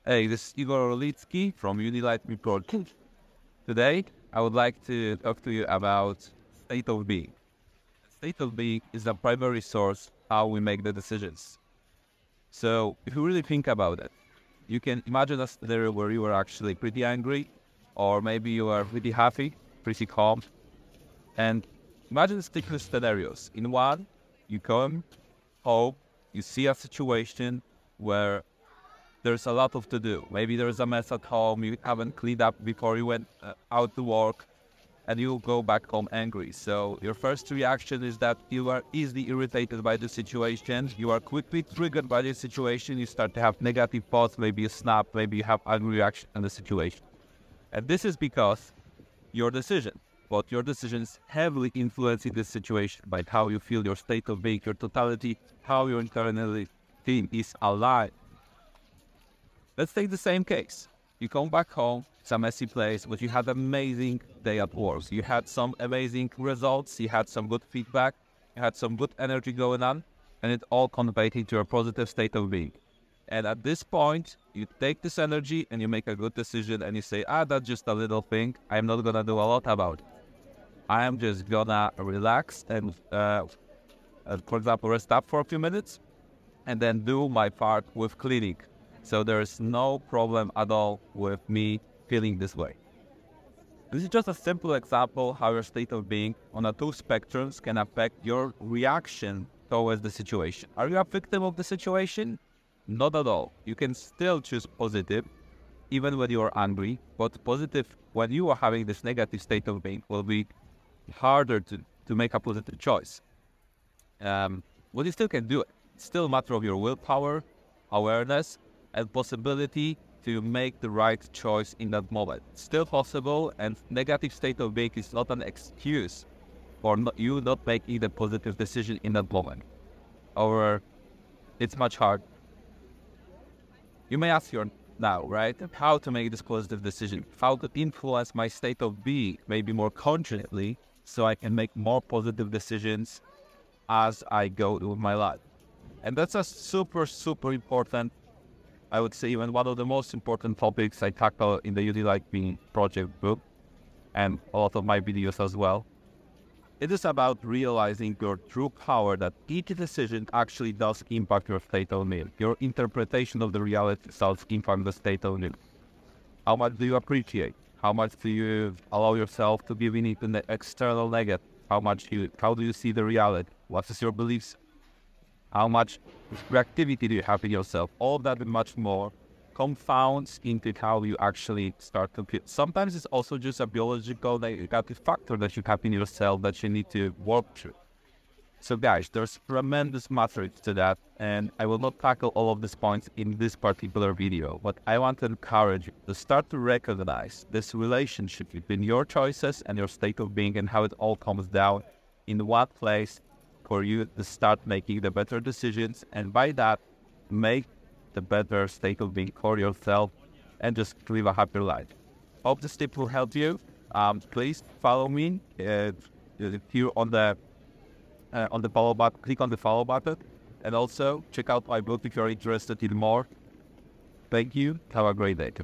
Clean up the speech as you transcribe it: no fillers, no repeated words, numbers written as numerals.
Hey, this is Igor Olitsky from Unilight Report. Today, I would like to talk to you about state of being. State of being is the primary source how we make the decisions. So, if you really think about it, you can imagine a scenario where you are actually pretty angry, or maybe you are pretty happy, pretty calm, and imagine particular scenarios. In one, you come home, you see a situation where there's a lot of to do. Maybe there's a mess at home, you haven't cleaned up before you went out to work, and you go back home angry. So your first reaction is that you are easily irritated by the situation, you are quickly triggered by the situation, you start to have negative thoughts, maybe you snap, maybe you have angry reaction in the situation. And this is because your decision, but your decisions heavily influencing this situation by how you feel, your state of being, your totality, how your internally team is alive. Let's take the same case. You come back home, it's a messy place, but you had an amazing day at work. You had some amazing results, you had some good feedback, you had some good energy going on, and it all conveyed into a positive state of being. And at this point, you take this energy and you make a good decision and you say, that's just a little thing. I'm not going to do a lot about it. I am just going to relax and, for example, rest up for a few minutes and then do my part with cleaning. So there's no problem at all with me feeling this way. This is just a simple example how your state of being on the two spectrums can affect your reaction towards the situation. Are you a victim of the situation? Not at all. You can still choose positive even when you are angry, but positive when you are having this negative state of being will be harder to make a positive choice. But you still can do it. It's still a matter of your willpower, awareness, and possibility to make the right choice in that moment. It's still possible, and negative state of being is not an excuse for you not making the positive decision in that moment. Or it's much harder. You may ask now, right? How to make this positive decision? How to influence my state of being, maybe more consciously, so I can make more positive decisions as I go with my life. And that's a super, super important, I would say even one of the most important topics I tackle in the Unilight Being project book and a lot of my videos as well. It is about realizing your true power that each decision actually does impact your state of being. Your interpretation of the reality does impact the state of being. How much do you appreciate? How much do you allow yourself to give in to the external negative? How do you see the reality? What is your beliefs? How much reactivity do you have in yourself? All that and much more confounds into how you actually start to feel. Sometimes it's also just a biological negative factor that you have in yourself that you need to work through. So guys, there's tremendous matrix to that, and I will not tackle all of these points in this particular video, but I want to encourage you to start to recognize this relationship between your choices and your state of being and how it all comes down in one place for you to start making the better decisions, and by that, make the better state of being for yourself and just live a happier life. Hope this tip will help you. Please follow me here on the follow button. Click on the follow button, and also check out my book if you're interested in more. Thank you. Have a great day.